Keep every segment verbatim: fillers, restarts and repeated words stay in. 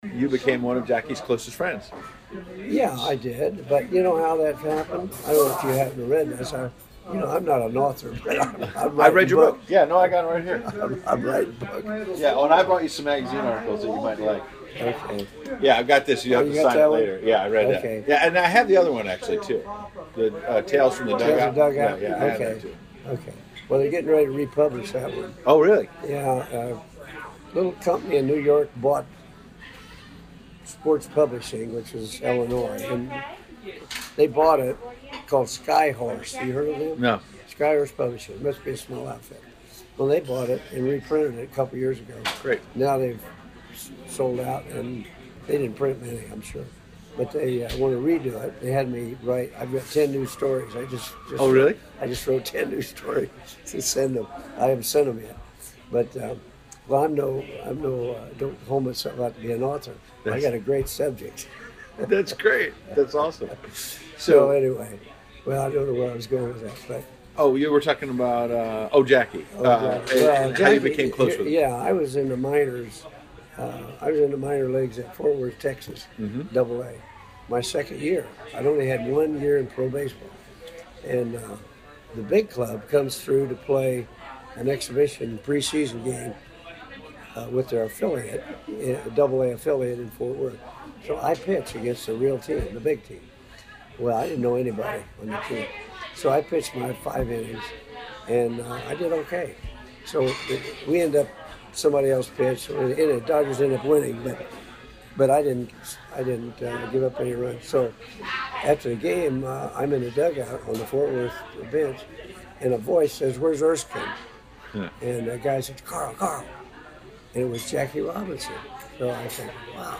you became one of Jackie's closest friends. Yeah, I did. But you know how that happened? I don't know if you happen to read this. I, you know, I'm not an author, but I'm, I'm I read writing your book. books. Yeah, no, I got it right here. I'm, I'm writing books. Yeah, oh, and I brought you some magazine articles that you might like. Okay. Yeah, I've got this. You Oh, have you to got sign it that one? later. Yeah, I read Okay. that. Yeah, and I have the other one actually too. The uh, Tales from the Tales Dugout. of Dugout? Yeah, yeah, I have Okay. that too. Okay. Well, they're getting ready to republish that one. Oh, really? Yeah. A little company in New York bought Sports Publishing, which is Illinois, and they bought it called Skyhorse. You heard of them? No. Skyhorse Publishing. It must be a small outfit. Well, they bought it and reprinted it a couple years ago. Great. Now they've s- sold out, and they didn't print many, I'm sure. But they uh, want to redo it. They had me write. I've got ten new stories. I just, just Oh, really? I just wrote ten new stories to send them. I haven't sent them yet, but um, well, I'm no, I'm no, uh, don't hold myself out to be an author. I That's- got a great subject. That's great. That's awesome. So So, anyway, well, I don't know where I was going with that, but oh, you were talking about uh, oh Jackie, oh, uh, yeah. and, Well, and how you Jackie- became close with him. Yeah, I was in the minors. Uh, I was in the minor leagues at Fort Worth, Texas, Mm-hmm. Double A. My second year, I'd only had one year in pro baseball, and uh, the big club comes through to play an exhibition preseason game uh, with their affiliate, a Double A affiliate in Fort Worth. So I pitched against the real team, the big team. Well, I didn't know anybody on the team, so I pitched my five innings, and uh, I did okay. So it, we end up somebody else pitched, and the Dodgers end up winning, but but I didn't I didn't uh, give up any runs. So after the game, uh, I'm in the dugout on the Fort Worth bench, and a voice says, "Where's Erskine?" Yeah. And the guy said, "Carl, Carl," and it was Jackie Robinson. So I said, "Wow."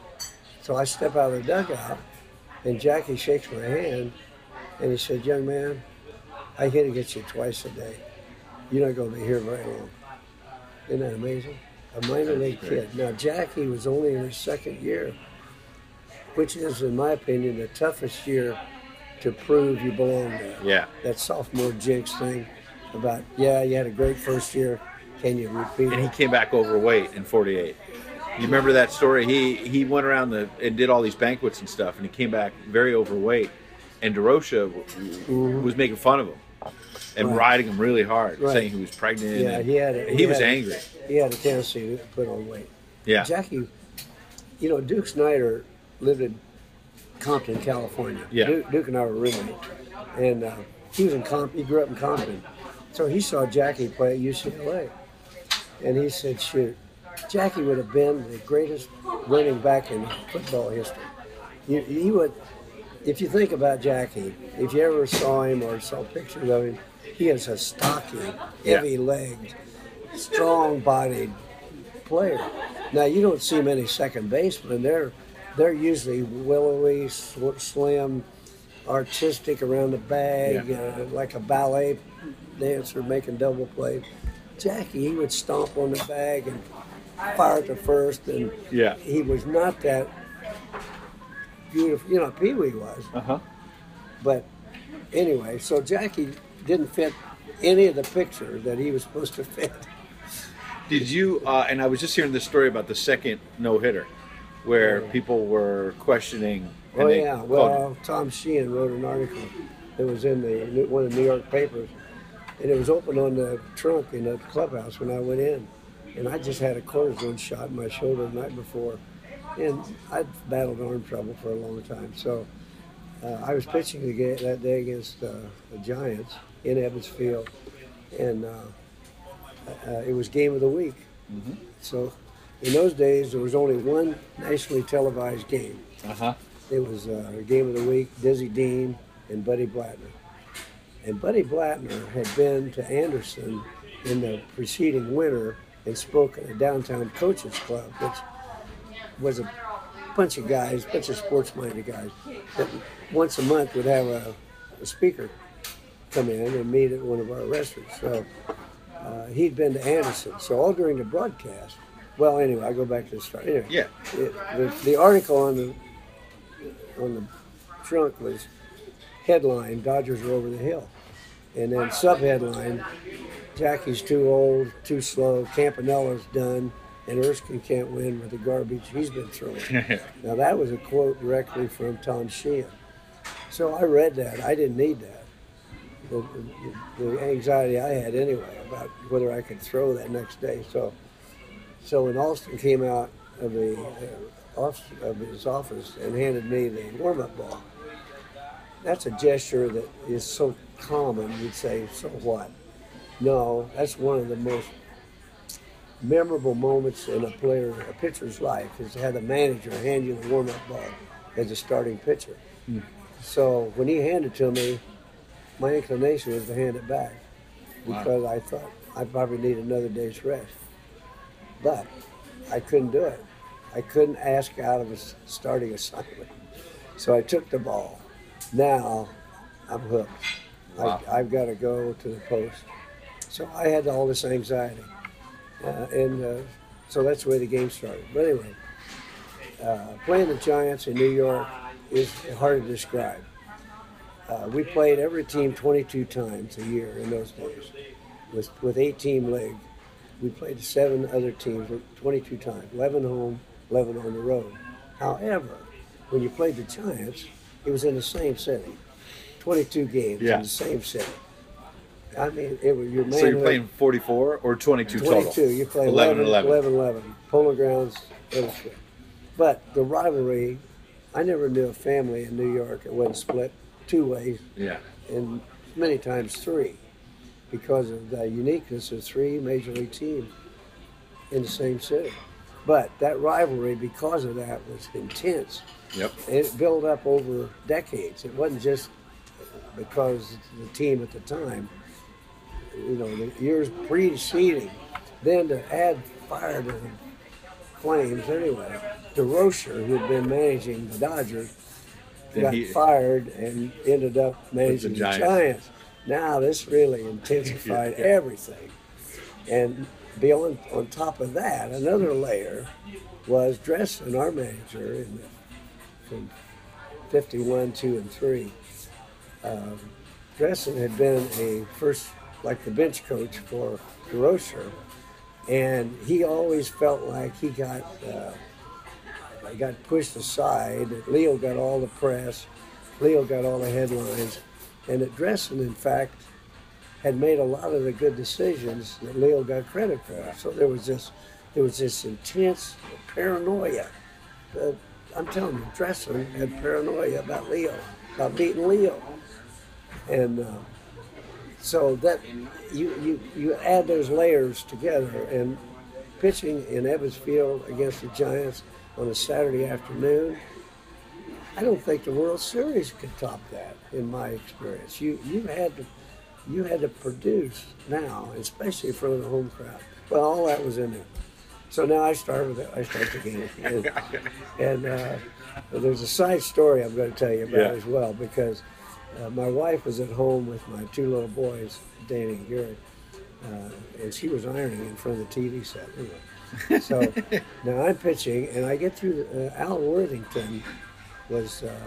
So I step out of the dugout, and Jackie shakes my hand, and he said, "Young man, I hit against you twice a day. You're not going to be here very long." Isn't that amazing? A minor league kid. Now, Jackie was only in his second year, which is, in my opinion, the toughest year to prove you belong there. Yeah. That sophomore jinx thing about, yeah, you had a great first year. Can you repeat And he it? came back overweight in forty-eight. You remember that story? He he went around the and did all these banquets and stuff, and he came back very overweight. And DeRocha w- w- was making fun of him and Right. riding him really hard, Right. saying he was pregnant. Yeah, and he had a- he, he was had a- angry. He had a tendency to put on weight. Yeah. Jackie, you know, Duke Snyder lived in Compton, California. Yeah. Duke, Duke and I were roommates, and uh, he was in Comp. He grew up in Compton, so he saw Jackie play at U C L A, and he said, "Shoot, Jackie would have been the greatest running back in football history. He, he would." If you think about Jackie, if you ever saw him or saw pictures of him, he is a stocky, heavy-legged, strong-bodied player. Now you don't see many second basemen. They're they're usually willowy, sw- slim, artistic around the bag, Yeah. uh, like a ballet dancer making double play. Jackie, he would stomp on the bag and fire it to first, and Yeah. he was not that beautiful. You know, Pee Wee was. Uh huh. But anyway, so Jackie didn't fit any of the picture that he was supposed to fit. Did you? Uh, and I was just hearing this story about the second no hitter, where people were questioning. and Oh they yeah, called- well, Tom Sheehan wrote an article that was in the New- one of the New York papers, and it was open on the trunk in the clubhouse when I went in, and I just had a cortisone shot in my shoulder the night before, and I'd battled arm trouble for a long time, so uh, I was pitching the ga- that day against uh, the Giants in Evans Field, and uh, uh, it was game of the week. Mm-hmm. So in those days, there was only one nationally televised game. Uh huh. It was uh, Game of the Week, Dizzy Dean and Buddy Blattner. And Buddy Blattner had been to Anderson in the preceding winter and spoke at a downtown coaches club, which was a bunch of guys, bunch of sports-minded guys, that once a month would have a, a speaker come in and meet at one of our restaurants. So uh, he'd been to Anderson. So all during the broadcast, well, anyway, I go back to the start. Anyway, Yeah. it, the, the article on the on the trunk was headline, Dodgers are over the hill. And then sub-headline, Jackie's too old, too slow, Campanella's done, and Erskine can't win with the garbage he's been throwing. Now, that was a quote directly from Tom Sheehan. So I read that. I didn't need that. The, the, the anxiety I had anyway about whether I could throw that next day. So, so when Alston came out of the uh, off, of his office and handed me the warm-up ball, that's a gesture that is so common. You'd say, "So what?" No, that's one of the most memorable moments in a player, a pitcher's life, is to have the manager hand you the warm-up ball as a starting pitcher. Mm. So when he handed it to me, my inclination was to hand it back because wow. I thought I probably need another day's rest. But I couldn't do it. I couldn't ask out of a starting assignment. So I took the ball. Now I'm hooked. Wow. I, I've got to go to the post. So I had all this anxiety. Uh, and uh, so that's the way the game started. But anyway, uh, playing the Giants in New York is hard to describe. Uh, we played every team twenty-two times a year in those days. With with eight-team league, we played seven other teams twenty-two times, eleven home, eleven on the road. However, when you played the Giants, it was in the same city, twenty-two games yeah. in the same city. I mean, it was your manhood. So you're playing forty-four or twenty-two, twenty-two total? You play eleven, eleven, eleven, eleven. Polo Grounds, everything. But the rivalry, I never knew a family in New York that wasn't split two ways. Yeah. And many times three, because of the uniqueness of three major league teams in the same city. But that rivalry, because of that, was intense. Yep. And it built up over decades. It wasn't just because the team at the time, you know, the years preceding. Then to add fire to the flames anyway, DeRocher, who had been managing the Dodgers, then got he, fired and ended up managing the Giants. the Giants. Now this really intensified yeah. everything. And beyond, on top of that, another layer was Dressen, our manager, in the, from fifty-one, two, and three. Um, Dressen had been a first, like the bench coach for DeRocher, and he always felt like he got uh, got pushed aside. That Leo got all the press, Leo got all the headlines, and that Dressen, in fact, had made a lot of the good decisions that Leo got credit for. So there was this, there was this intense paranoia. Uh, I'm telling you, Dressen had paranoia about Leo, about beating Leo. And uh, so that you, you you add those layers together, and pitching in Ebbets Field against the Giants on a Saturday afternoon, I don't think the World Series could top that in my experience. You you had to you had to produce now, especially in front of the home crowd. Well, all that was in there. So now I start with it. I start the game, and, and uh, there's a side story I'm going to tell you about yeah. as well, because. Uh, my wife was at home with my two little boys, Danny and Gary, uh, and she was ironing in front of the T V set. Anyway. So now I'm pitching, and I get through. The, uh, Al Worthington was uh,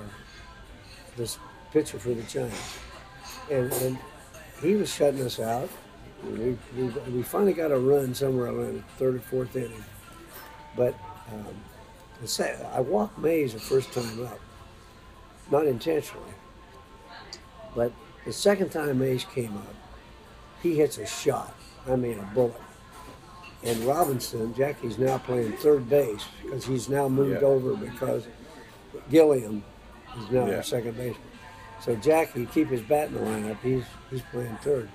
this pitcher for the Giants, and, and he was shutting us out. We, we, we finally got a run somewhere around the third or fourth inning, but um, I walked Mays the first time up, not intentionally. But the second time Mays came up, he hits a shot. I mean, a bullet. And Robinson, Jackie's now playing third base because he's now moved yeah. over because Gilliam is now yeah. our second baseman. So Jackie, keep his bat in the lineup. He's he's playing third.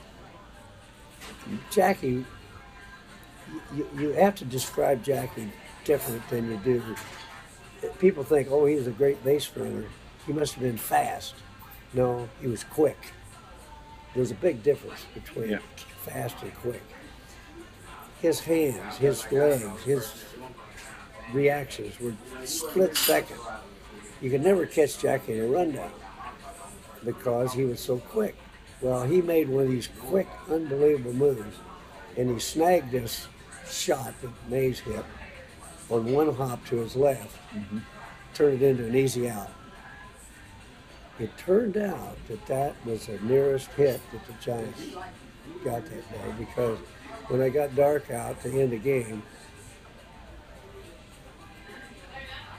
Jackie, you, you have to describe Jackie different than you do. People think, oh, he was a great base runner. He must have been fast. No, he was quick. There's a big difference between yeah. fast and quick. His hands, his legs, his reactions were split second. You could never catch Jackie in a rundown because he was so quick. Well, he made one of these quick, unbelievable moves, and he snagged this shot that Mays hit on one hop to his left, mm-hmm. turned it into an easy out. It turned out that that was the nearest hit that the Giants got that day, because when I got dark out to end the game,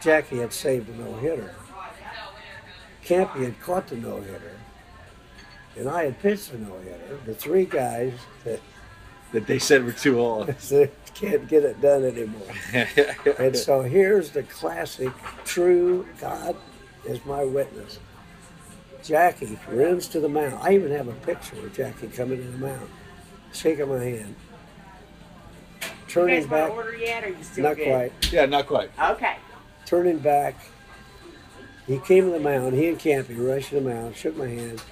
Jackie had saved a no-hitter. Campy had caught the no-hitter, and I had pitched the no-hitter. The three guys that That they said were too old. can't get it done anymore. And so here's the classic, true, God is my witness. Jackie runs to the mound. I even have a picture of Jackie coming to the mound, shaking my hand, turning You guys want back. to order yet, or you still Not good? quite. Yeah, not quite. Okay. Turning back. He came to the mound. He and Campy rushed to the mound, shook my hand.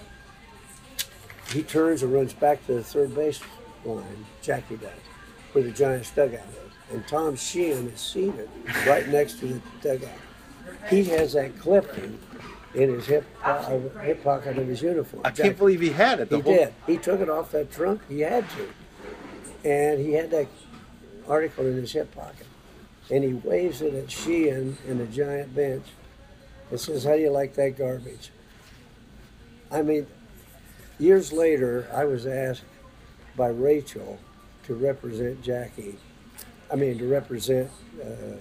He turns and runs back to the third base line. Jackie does, where the Giants dugout is. And Tom Sheehan is seated right next to the dugout. He has that clipping in his hip, uh, hip pocket of his uniform. I can't Jackie- believe he had it. The He whole did. He took it off that trunk. He had to. And he had that article in his hip pocket. And he waves it at Sheehan in the Giant bench and says, "How do you like that garbage?" I mean, years later, I was asked by Rachel to represent Jackie. I mean, to represent uh,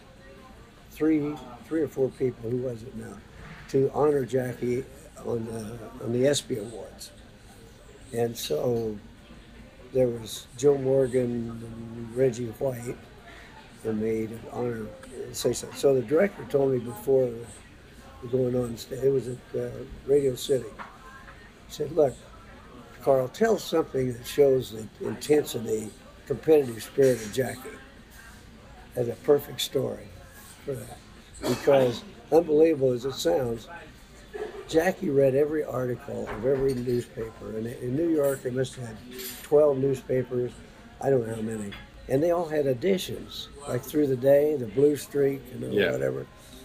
three, three or four people. Who was it now? To honor Jackie on uh, on the ESPY Awards. And so there was Joe Morgan and Reggie White and me to honor, say something. So the director told me before going on stage, it was at uh, Radio City. He said, "Look, Carl, tell something that shows the intensity, competitive spirit of Jackie as a perfect story for that." Because, unbelievable as it sounds, Jackie read every article of every newspaper. And in New York, they must have had twelve newspapers, I don't know how many. And they all had editions, like Through the Day, the Blue Streak, and Yeah. whatever.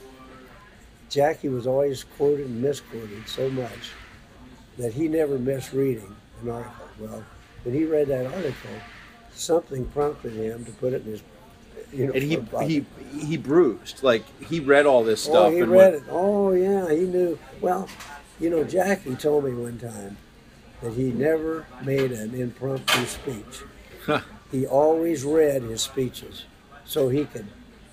Jackie was always quoted and misquoted so much that he never missed reading an article. Well, when he read that article, something prompted him to put it in his, you know, and he pocket. he he bruised. Like he read all this Oh, stuff he and read went, it. Oh, yeah, he knew. Well, you know, Jackie told me one time that he never made an impromptu speech. He always read his speeches so he could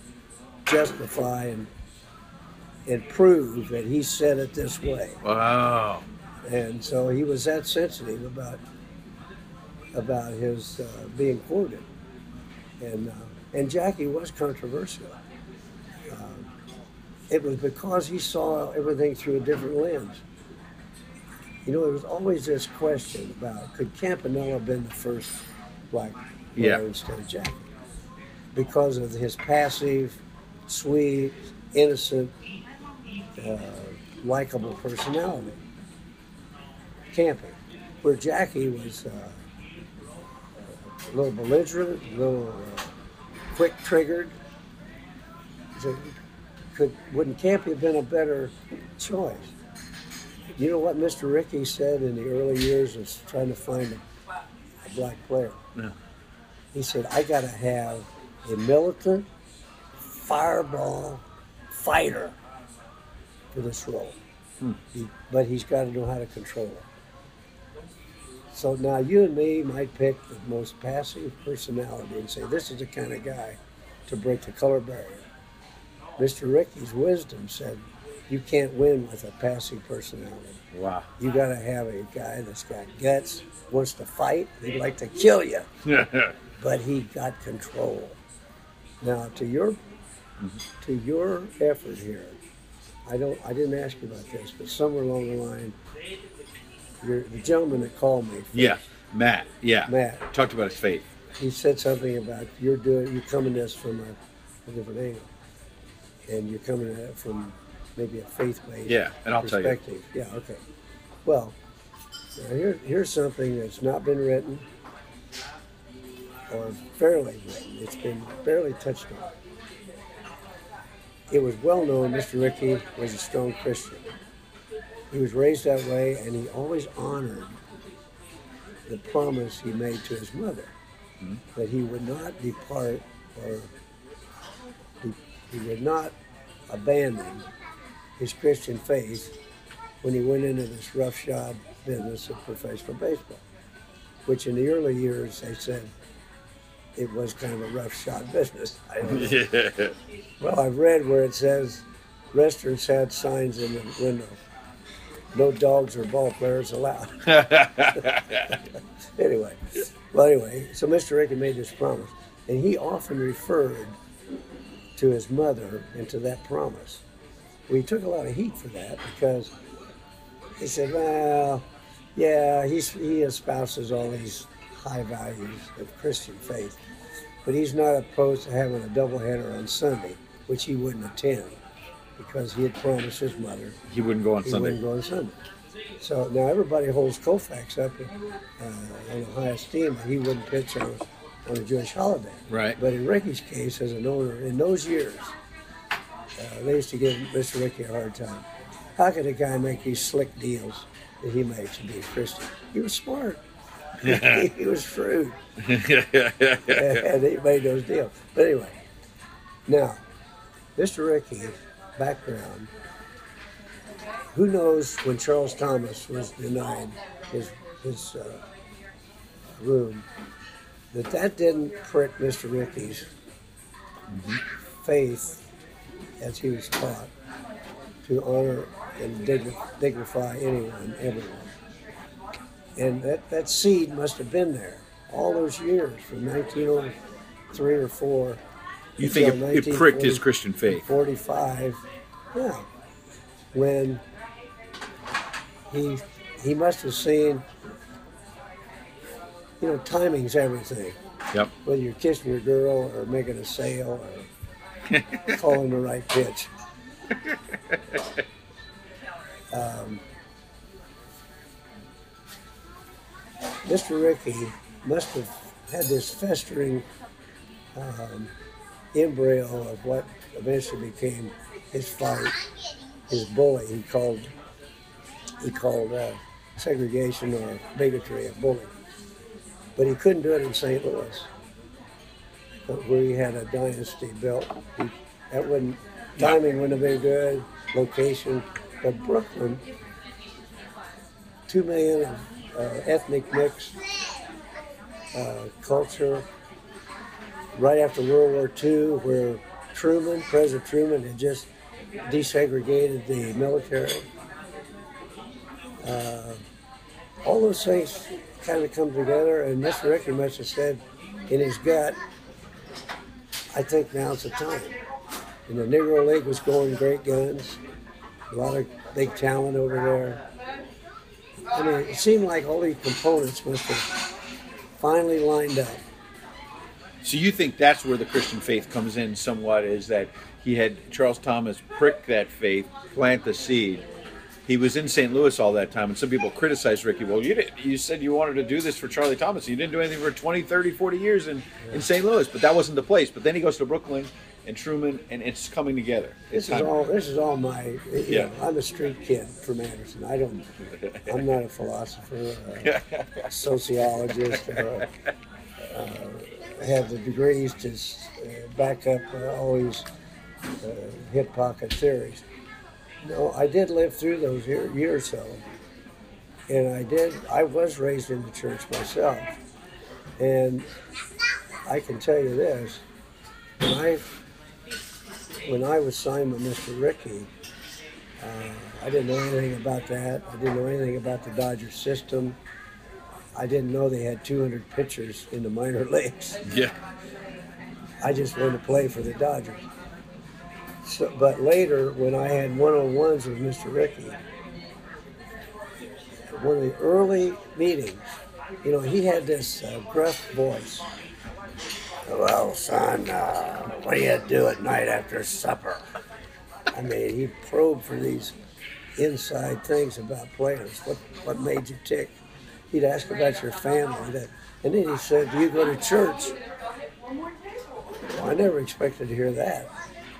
justify and and prove that he said it this way. Wow. And so he was that sensitive about about his uh, being quoted. And uh, and Jackie was controversial. Uh, it was because he saw everything through a different lens. You know, there was always this question about, could Campanella have been the first black player Yeah. instead of Jackie? Because of his passive, sweet, innocent, uh, likable personality. Campy. Where Jackie was uh, a little belligerent, a little uh, quick-triggered. So could, wouldn't Campy have been a better choice? You know what Mister Rickey said in the early years of trying to find a, a black player? No. He said, "I got to have a militant, fireball fighter for this role. Hmm. He, but he's got to know how to control it." So now you and me might pick the most passive personality and say, this is the kind of guy to break the color barrier. Mister Rickey's wisdom said, you can't win with a passive personality. Wow. You got to have a guy that's got guts, wants to fight, he'd like to kill you, but he got control. Now, to your to your effort here, I don't I didn't ask you about this, but somewhere along the line, you're, the gentleman that called me, Yeah. Matt. Yeah. Matt, Talked about his faith. he said something about you're doing you're coming at this from a, a different angle, and you're coming at it from maybe a faith-based Yeah, and I'll tell you. perspective. Yeah, okay. Well, now here, here's something that's not been written or fairly written. It's been barely touched on. It was well known Mister Rickey was a strong Christian. He was raised that way, and he always honored the promise he made to his mother, Mm-hmm. that he would not depart or he, he would not abandon his Christian faith when he went into this roughshod business of professional baseball, which in the early years they said it was kind of a rough shot business. I don't know. Yeah. Well, I've read where it says restaurants had signs in the window. No dogs or ball players allowed. Anyway, well, anyway, so Mister Ricky made this promise, and he often referred to his mother and to that promise. We took a lot of heat for that because he said, well, yeah, he's, he espouses all these high values of Christian faith, but he's not opposed to having a doubleheader on Sunday, which he wouldn't attend because he had promised his mother He wouldn't go on he Sunday. wouldn't go on Sunday. So now everybody holds Koufax up in, uh, in high esteem, and he wouldn't pitch on, on a Jewish holiday. Right. But in Ricky's case, as an owner, in those years, uh, they used to give Mister Ricky a hard time. How could a guy make these slick deals that he makes to be a Christian? He was smart. he, he was shrewd. And he made those deals. But anyway, now, Mister Ricky, background, who knows when Charles Thomas was denied his, his uh, room, that that didn't prick Mister Ricky's mm-hmm. faith as he was taught to honor and digni- dignify anyone, everyone. And that, that seed must have been there all those years from nineteen oh three or four. You think it, it pricked his Christian faith? forty-five, yeah. When he he must have seen, you know, timing's everything. Yep. Whether you're kissing your girl or making a sale or calling the right pitch. Um, Mister Ricky must have had this festering um, embryo of what eventually became his fight, his bully. He called he called uh, segregation or bigotry a bully, but he couldn't do it in Saint Louis, where he had a dynasty built. He, that wouldn't timing wouldn't have been good, location, but Brooklyn, two million of uh, ethnic mix, uh, culture. Right after World War Two, where Truman, President Truman, had just desegregated the military. Uh, all those things kind of come together, and Mister Ricky must have said in his gut, I think now's the time. And the Negro League was going great guns, a lot of big talent over there. I mean, it seemed like all these components must have finally lined up. So you think that's where the Christian faith comes in somewhat, is that he had Charles Thomas prick that faith, plant the seed. He was in Saint Louis all that time, and some people criticized Ricky. Well, you did, you said you wanted to do this for Charlie Thomas. You didn't do anything for twenty, thirty, forty years in, yeah. in Saint Louis, but that wasn't the place. But then he goes to Brooklyn and Truman, and it's coming together. It's this is all. This is all my. You yeah. know, I'm a street kid from Anderson. I don't. I'm not a philosopher, or a sociologist, or a, uh, have the degrees to uh, back up uh, all these uh, hip pocket theories. No, I did live through those year, year or so, and I did. I was raised in the church myself, and I can tell you this: when I when I was signed with Mister Ricky, uh, I didn't know anything about that. I didn't know anything about the Dodger system. I didn't know they had two hundred pitchers in the minor leagues. Yeah. I just wanted to play for the Dodgers. So, but later, when I had one-on-ones with Mister Ricky, one of the early meetings, you know, he had this uh, gruff voice. Well, son, uh, what do you do at night after supper? I mean, he probed for these inside things about players. What what made you tick? He'd ask about your family. And then he said, do you go to church? Well, I never expected to hear that.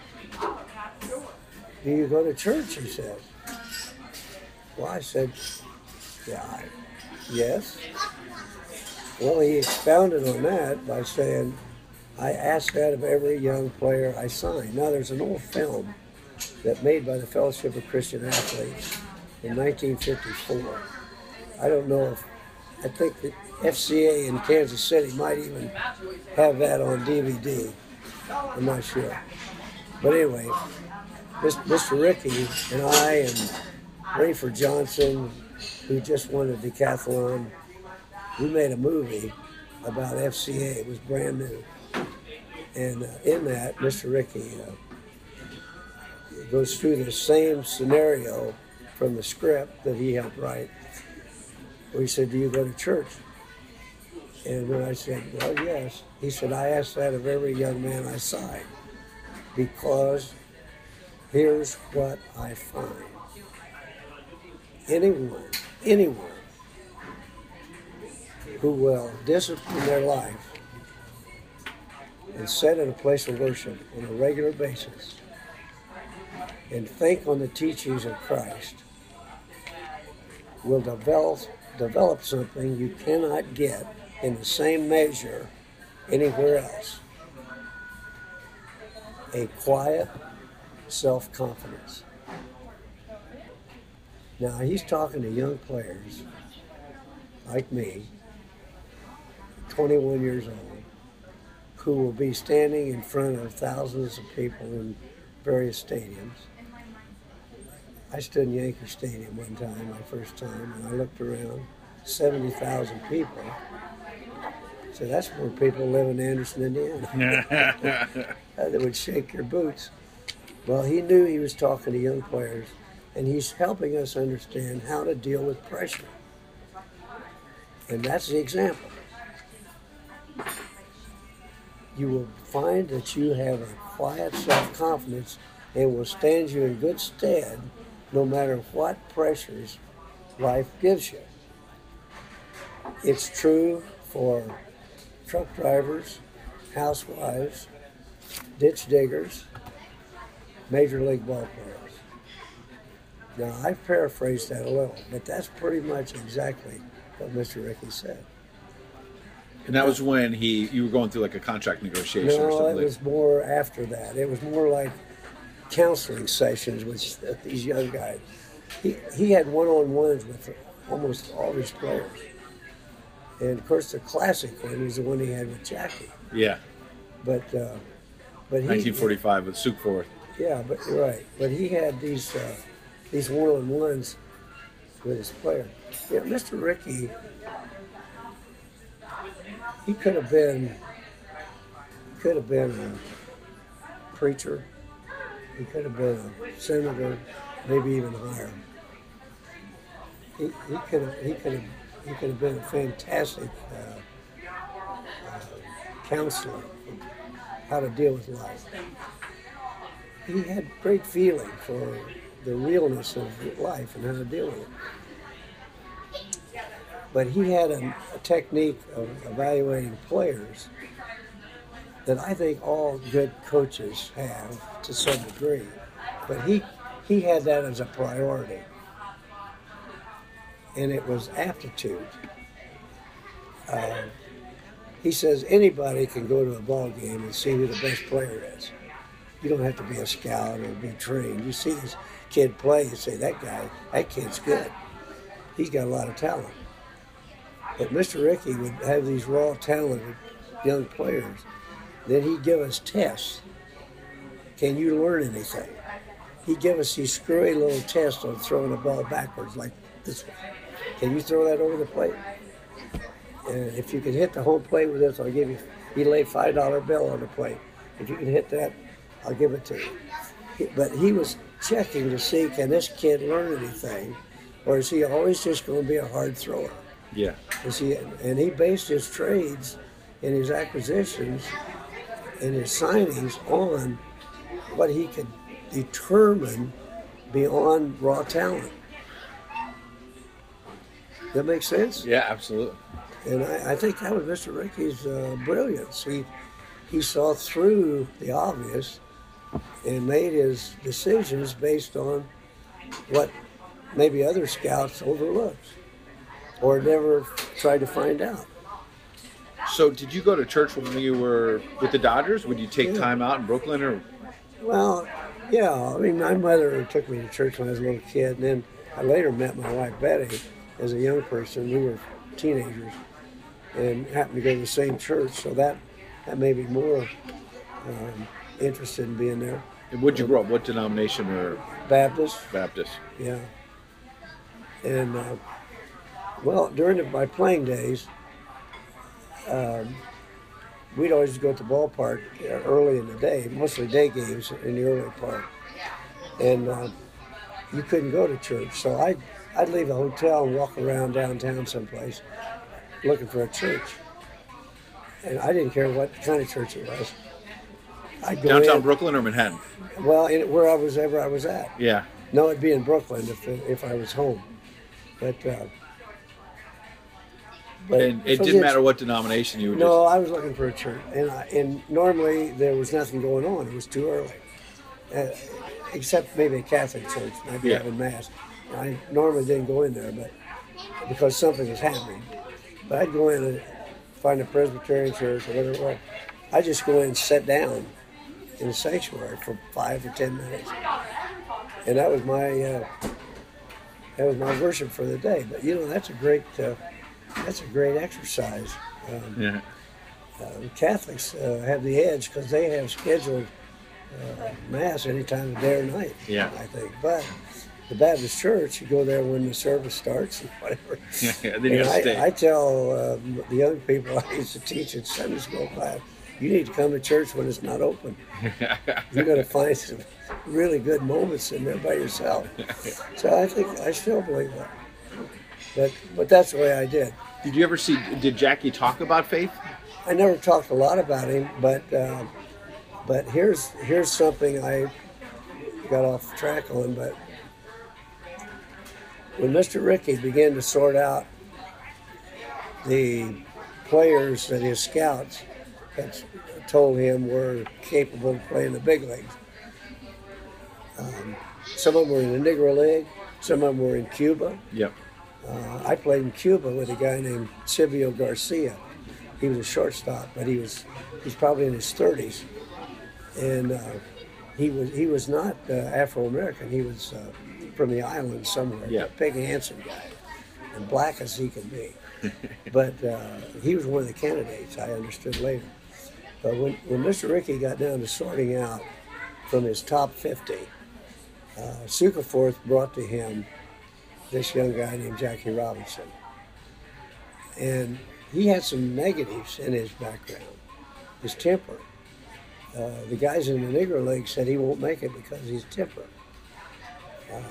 Do you go to church, he said. Well, I said, yeah, I, yes. Well, he expounded on that by saying, I ask that of every young player I sign. Now, there's an old film that made by the Fellowship of Christian Athletes in nineteen fifty-four. I don't know if I think that F C A in Kansas City might even have that on D V D. I'm not sure. But anyway, Mister Ricky and I and Rayford Johnson, who just won a decathlon, we made a movie about F C A. It was brand new. And uh, in that, Mister Ricky uh, goes through the same scenario from the script that he helped write. He said, do you go to church? And when I said, well, yes, he said, I asked that of every young man I signed, because here's what I find. Anyone, anyone who will discipline their life and sit in a place of worship on a regular basis and think on the teachings of Christ will develop, develop something you cannot get in the same measure anywhere else. A quiet self-confidence. Now, he's talking to young players like me, twenty-one years old, who will be standing in front of thousands of people in various stadiums. I stood in Yankee Stadium one time, my first time, and I looked around, seventy thousand people. So that's more people live in Anderson, Indiana. uh, that would shake your boots. Well, he knew he was talking to young players, and he's helping us understand how to deal with pressure. And that's the example. You will find that you have a quiet self-confidence and will stand you in good stead no matter what pressures life gives you. It's true for truck drivers, housewives, ditch diggers, major league ball players. Now, I've paraphrased that a little, but that's pretty much exactly what Mister Ricky said. And that was when he you were going through like a contract negotiation no, or something? No, it was more after that. It was more like counseling sessions with these young guys. He, he had one-on-ones with almost all his players. And, of course, the classic one was the one he had with Jackie. Yeah. But uh, but he, nineteen forty-five with Sukforth. Yeah, but you're right. But he had these uh, these one-on-ones with his player. Yeah, Mister Ricky, he could have been could have been a preacher. He could have been a senator, maybe even higher. He, he could have he could have he could have been a fantastic uh, uh, counselor on how to deal with life. He had great feeling for the realness of life and how to deal with it. But he had a, a technique of evaluating players that I think all good coaches have to some degree. But he he had that as a priority. And it was aptitude. Uh, he says anybody can go to a ball game and see who the best player is. You don't have to be a scout or be trained. You see this kid play, you say, that guy, that kid's good. He's got a lot of talent. But Mister Ricky would have these raw, talented young players. Then he'd give us tests. Can you learn anything? He'd give us these screwy little tests on throwing the ball backwards like this one. Can you throw that over the plate? And if you can hit the home plate with this, I'll give you, he laid a five dollar bill on the plate. If you can hit that, I'll give it to you. But he was checking to see, can this kid learn anything? Or is he always just going to be a hard thrower? Yeah. Is he, and he based his trades and his acquisitions and his signings on what he could determine beyond raw talent. That makes sense? Yeah, absolutely. And I, I think that was Mister Ricky's uh, brilliance. He, he saw through the obvious and made his decisions based on what maybe other scouts overlooked or never tried to find out. So did you go to church when you were with the Dodgers? Would you take Yeah. time out in Brooklyn? Or Well, yeah. I mean, my mother took me to church when I was a little kid, and then I later met my wife Betty as a young person. We were teenagers, and happened to go to the same church, so that that made me more um, interested in being there. And where'd you grow up? What denomination or Baptist, Baptist? yeah. And uh, well, during the, my playing days, um, we'd always go to the ballpark early in the day, mostly day games in the early part, and uh, you couldn't go to church, so I'd I'd leave the hotel and walk around downtown someplace looking for a church. And I didn't care what kind of church it was. I'd go Downtown in, Brooklyn or Manhattan? well, in, where I was ever I was at. Yeah. No, it'd be in Brooklyn if if I was home. But, uh, but And it so didn't the- matter what denomination you were No, I was looking for a church, and I, and normally there was nothing going on. It was too early, uh, except maybe a Catholic church might be Yeah. having mass. I normally didn't go in there, but because something was happening. But I'd go in and find a Presbyterian church or whatever it was. I'd just go in and sit down in the sanctuary for five or ten minutes, and that was my uh, that was my worship for the day. But you know, that's a great uh, that's a great exercise. Um, just yeah. uh, Catholics uh, have the edge because they have scheduled uh, mass any time of day or night. Yeah. I think, but the Baptist church, you go there when the service starts and whatever. Yeah, then you And gotta I, stay. I tell um, the young people I used to teach in Sunday school class, you need to come to church when it's not open. You're going to find some really good moments in there by yourself. So I think I still believe that. But but that's the way I did. Did you ever see? Did Jackie talk about faith? I never talked a lot about him, but uh, but here's here's something I got off track on. But when Mister Rickey began to sort out the players that his scouts had told him were capable of playing the big leagues, um, some of them were in the Negro League, some of them were in Cuba. Yep. Uh, I played in Cuba with a guy named Silvio Garcia. He was a shortstop, but he was he's probably in his thirties, and uh, he was he was not uh, Afro American. He was uh, from the island somewhere. Yeah. A big, handsome guy, and black as he can be. But uh, he was one of the candidates. I understood later. But when when Mister Rickey got down to sorting out from his top fifty, uh, Sukeforth brought to him this young guy named Jackie Robinson. And he had some negatives in his background, his temper. Uh, the guys in the Negro League said he won't make it because he's temper. Uh,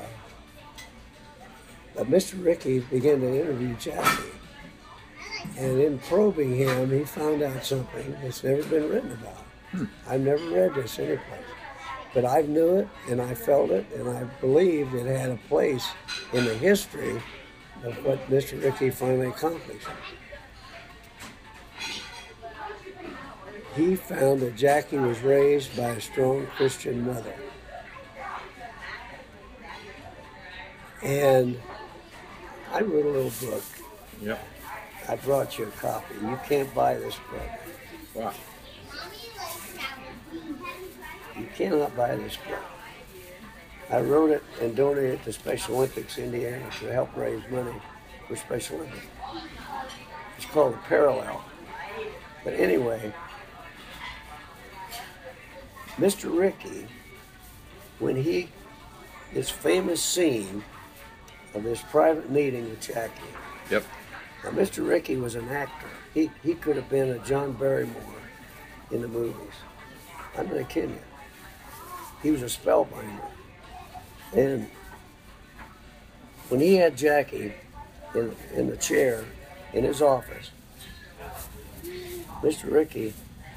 but Mister Rickey began to interview Jackie. And in probing him, he found out something that's never been written about. Hmm. I've never read this anyplace. But I knew it, and I felt it, and I believed it had a place in the history of what Mister Rickey finally accomplished. He found that Jackie was raised by a strong Christian mother. And I wrote a little book. Yep. I brought you a copy. You can't buy this book. Wow. You cannot buy this book. I wrote it and donated it to Special Olympics Indiana to help raise money for Special Olympics. It's called The Parallel. But anyway, Mister Rickey, when he, this famous scene of this private meeting with Jackie. Yep. Now, Mister Rickey was an actor. He he could have been a John Barrymore in the movies. I'm not kidding you. He was a spellbinder. And when he had Jackie in, in the chair in his office, Mister Rickey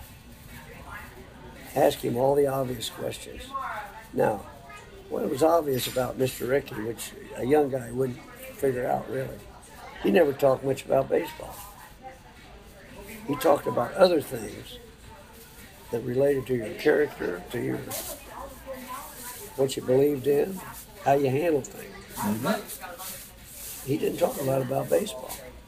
asked him all the obvious questions. Now, what was obvious about Mister Rickey, which a young guy wouldn't figure out really, he never talked much about baseball. He talked about other things that related to your character, to your what you believed in, how you handled things. Mm-hmm. He didn't talk a lot about baseball.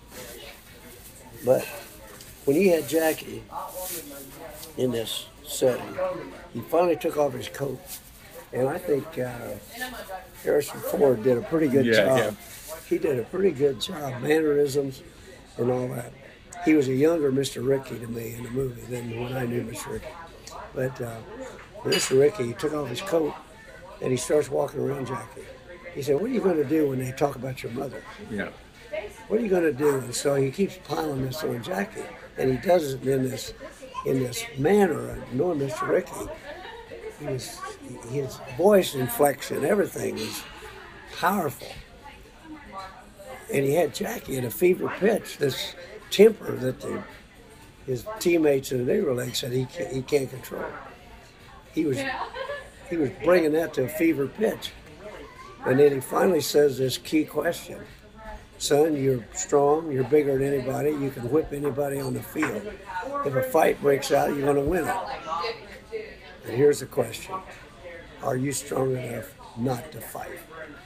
But when he had Jackie in this setting, he finally took off his coat. And I think uh, Harrison Ford did a pretty good Yeah, job. yeah. He did a pretty good job. Mannerisms, and all that. He was a younger Mister Ricky to me in the movie than when I knew Mister Ricky. But uh, Mister Ricky he took off his coat and he starts walking around Jackie. He said, "What are you going to do when they talk about your mother? Yeah. What are you going to do?" And so he keeps piling this on Jackie, and he does it in this in this manner. Knowing Mister Ricky, he was his voice inflection, everything was powerful, and he had Jackie at a fever pitch. This temper that the, his teammates in the Negro League said he can't, he can't control. He was he was bringing that to a fever pitch, and then he finally says this key question: "Son, you're strong. You're bigger than anybody. You can whip anybody on the field. If a fight breaks out, you're going to win it. And here's the question: are you strong enough not to fight?"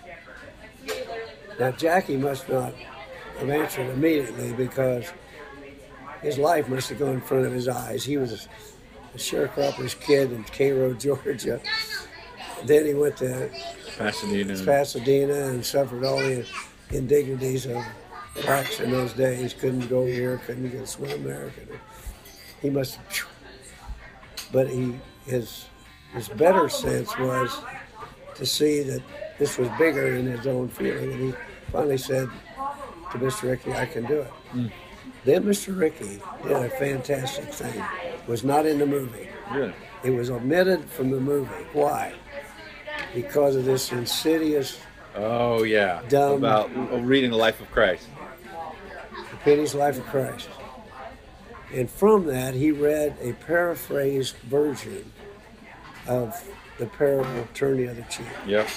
Now, Jackie must not have answered immediately because his life must have gone in front of his eyes. He was a sharecropper's kid in Cairo, Georgia. Then he went to Pasadena. Pasadena and suffered all the indignities of blacks in those days. Couldn't go here, couldn't get swim there. Couldn't, he must have, but he his his better sense was to see that this was bigger than his own feeling, and he finally said to Mister Ricky, "I can do it." Mm. Then Mister Ricky did a fantastic thing. It was not in the movie. Really? It was omitted from the movie. Why? Because of this insidious. Oh yeah. Dumb, about reading the life of Christ. Penny's Life of Christ. And from that, he read a paraphrased version of the parable, Turn the Other Cheek. Yep.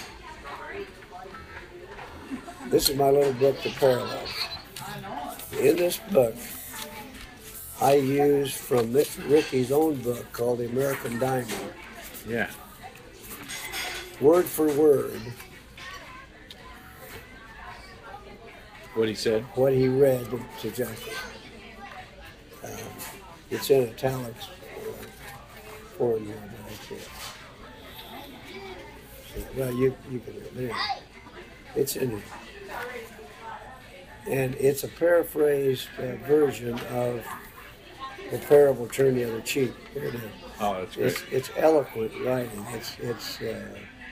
This is my little book, The Parallel. In this book, I use from Mister Ricky's own book called The American Diamond, Yeah. word for word, What he said. what he read to Jackie. Um, it's in italics uh, for you, but I can't. So, well, you, you can read it. It's in it. And it's a paraphrased uh, version of the parable Turn the Other Cheek. Here it is. Oh, that's great. It's, it's eloquent writing. It's, it's, uh,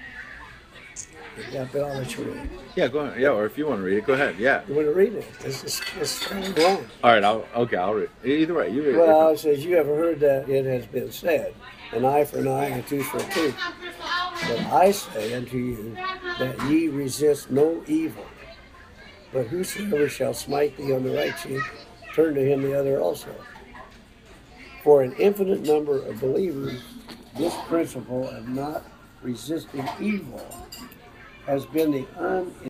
yeah, but I'll let you read it. Yeah, go ahead. Yeah, or if you want to read it, go ahead. Yeah. You want to read it? It's, it's, it's kind of long. All right. I'll okay. I'll read. Either way, you read it. Well, it says, "You ever heard that it has been said, an eye for an eye and a tooth for a tooth? But I say unto you that ye resist no evil. But whosoever shall smite thee on the right cheek, turn to him the other also. For an infinite number of believers, this principle of not resisting evil has been the un